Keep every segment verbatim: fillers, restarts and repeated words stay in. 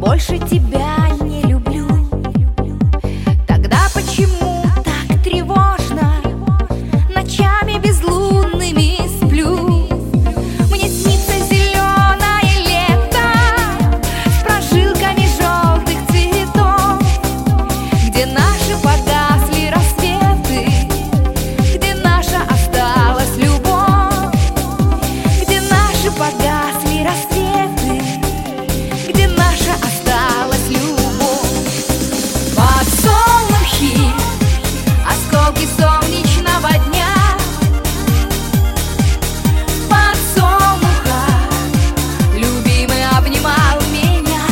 больше тебя не люблю. Тогда почему так тревожно ночами безлунными сплю? Мне снится зеленое лето с прожилками желтых цветов, где наши погасли рассветы, где наша осталась любовь, где наши погасли рассветы, где наша осталась любовь. Подсолнухи, осколки солнечного дня, подсолнуха, любимый обнимал меня.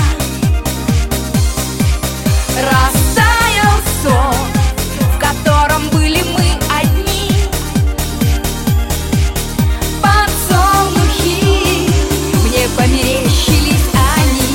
Растаял сон, в котором были мы одни. Подсолнухи, мне померещились они.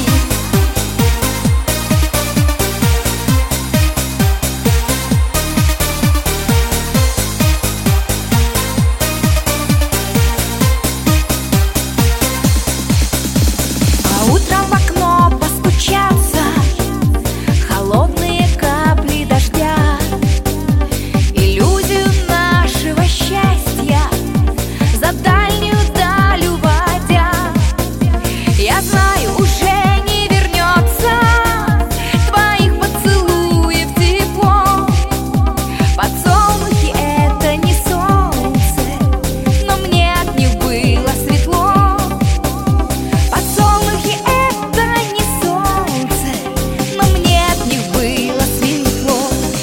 А утром в окно постучатся холодные капли дождя, иллюзию нашего счастья за дальнюю даль уводя. Я знаю, уже не вернется твоих поцелуев тепло. Подсолнухи — это не солнце, но мне от них было светло. Подсолнухи — это не солнце, но мне от них было светло.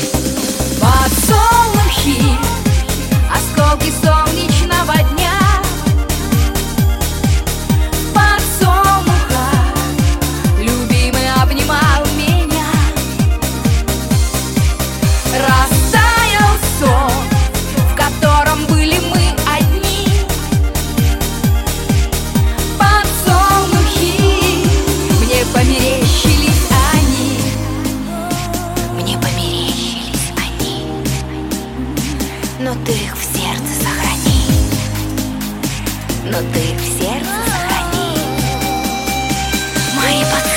Подсолнухи, осколки солнечного дня, подсолнуха, любимый обнимал меня. Растаял сон, в котором были мы одни. Подсолнухи, мне померещились они. Мне померещились они, но ты их в сердце сохрани. Но ты их в сердце сохрани. Мои поцелуи.